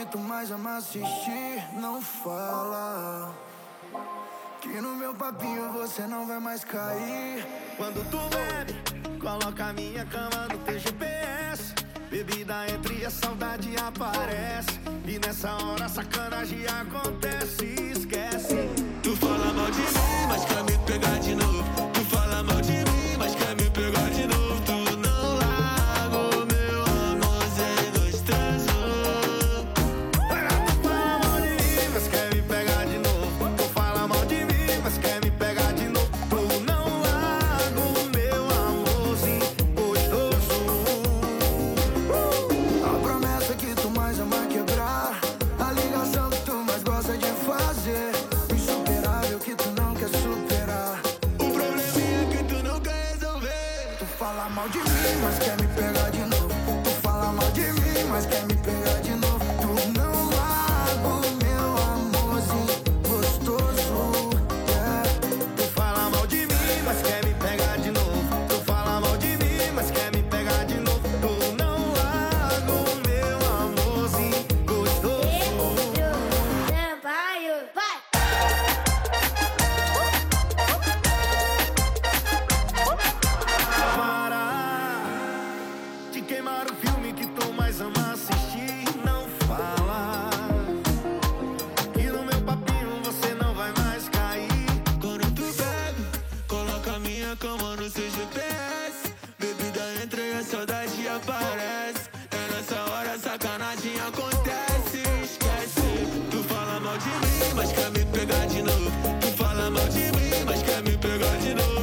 tu mais ama assistir, não fala que no meu papinho você não vai mais cair. Quando tu bebe, coloca minha cama no teu GPS. Bebida entre a saudade aparece. E nessa hora a sacanagem acontece. Esquece. Tu fala mal de mim, mas quer me pegar de novo. Tu fala mal de mim, mas quer me pegar de novo. Tu não larga o meu amor, cê gostoso. Tu fala mal de mim, mas quer me pegar de novo. Tu fala mal de mim, mas quer me pegar de novo. Tu não larga o meu amorzinho gostoso. A promessa que tu mais ama quebrar, a ligação que tu mais gosta de fazer, o insuperável que tu não quer superar, o probleminha que tu não quer resolver. Tu fala mal de mim, mas quer me pegar de novo. Tu fala mal de mim, mas quer me pegar de novo. Tu não larga o meu amorzinho gostoso, yeah. Tu fala mal de mim, mas quer me pegar de novo. Tu fala mal de mim, mas quer me pegar de novo. Tu não larga o meu amorzinho gostoso. Para de queimar o filme que tu mais ama assistir. Não fala que no meu papinho você não vai mais cair. Quando tu bebe, coloca minha cama no seu GPS. Bebida entra e a saudade aparece. É nessa hora a sacanagem acontece. Esquece. Tu fala mal de mim, mas quer me pegar de novo. Tu fala mal de mim, mas quer me pegar de novo.